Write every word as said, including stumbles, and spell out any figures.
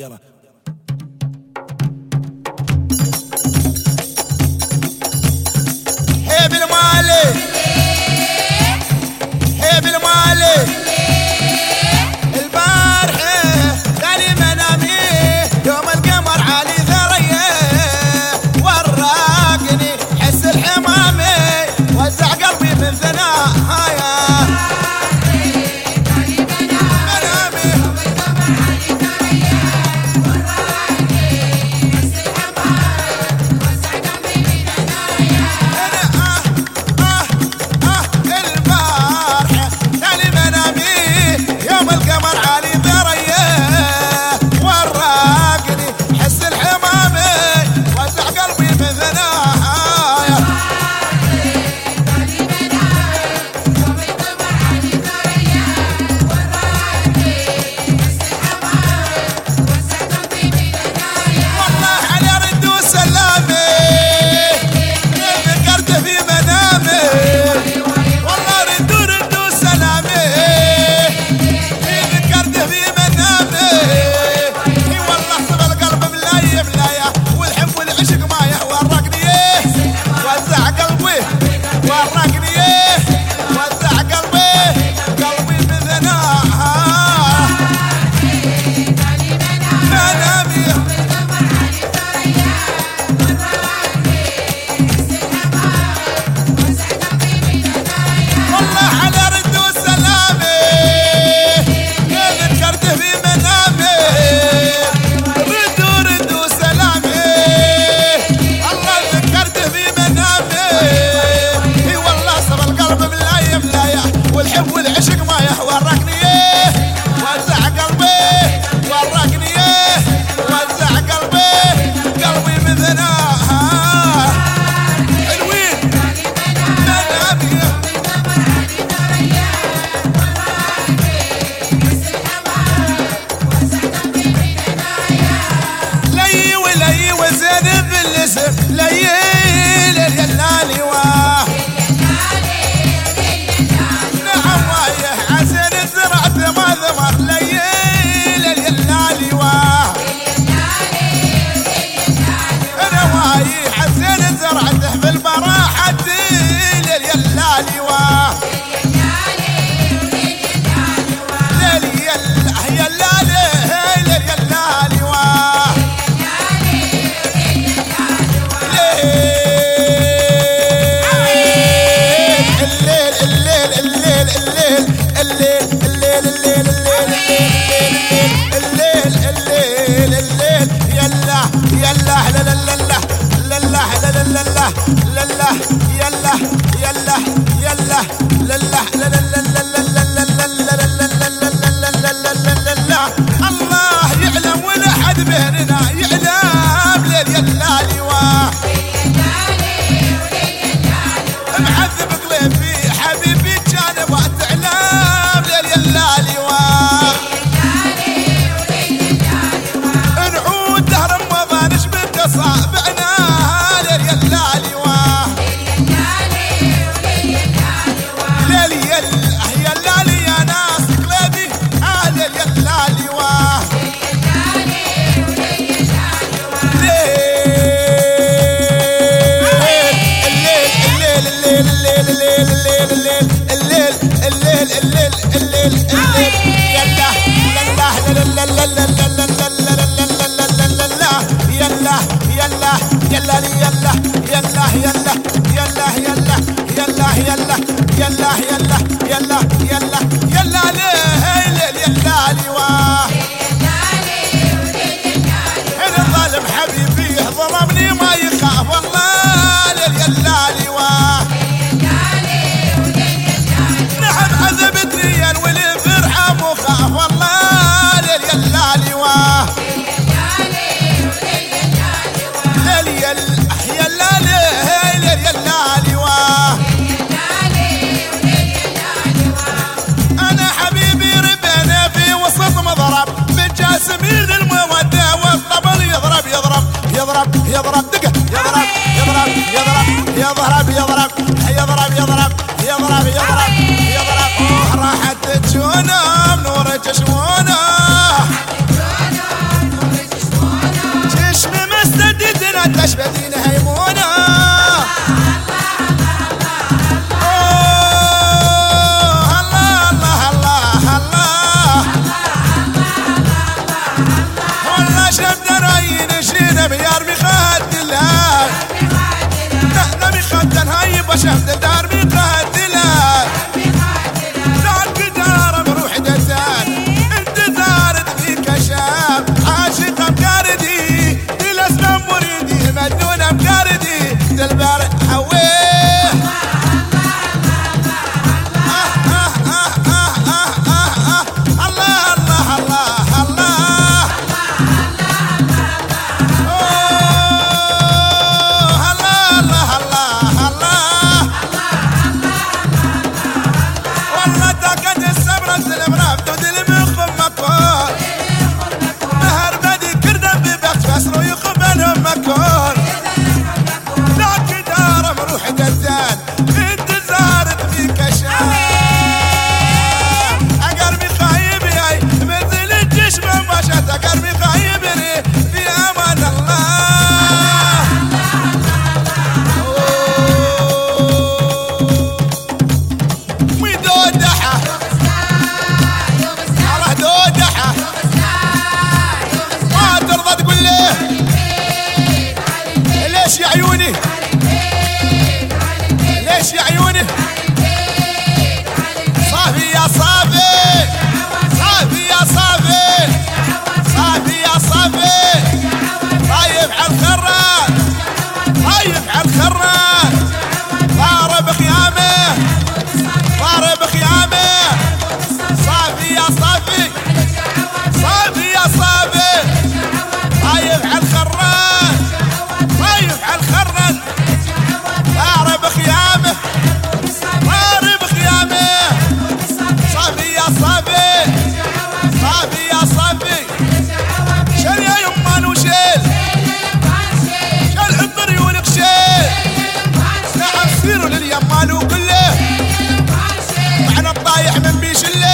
يلا هيب المالي هيب المالي البارحة داني منامي يوم القمر عالي ثريا وراقني حس الحمامي وزع قلبي من ثنايا والحب والعشق ما يورقني وزع قلبي ورقني وزع قلبي قلبي من ثناها حلوين منامي لي ولي وزين بالاسم لي لليلالي واه ما ثمر ليل اليلالي واه رواي حسين زرعته بالبراحة اليلالي واه ليل يلالي اليلالي واه الليل الليل الليل الليل الليل الليل الليل الليل نبي يرمي خدلها نبي خدن هاي بشهد دار بقدلها دار قدار مروح دزان انت زارت في كشاف عاشقه بقردي الاسلام مريدي مجنونه بقردي دلبر حويه ليش يا عيوني صافي يا صافي صافي يا صافي صافي يا صافي طايف على الخران طايف على الخران ضارب خيامه ضارب خيامه صافي يا صافي صافي يا صافي طايف على الخران طايف على الخران ضارب خيامه ضارب خيامه صافي يا صافي صافي يا صافي شل يا يمان وشيل شل حط ريولك شيل نعم سيروا لليمان وكله معنا الطايح من بيشله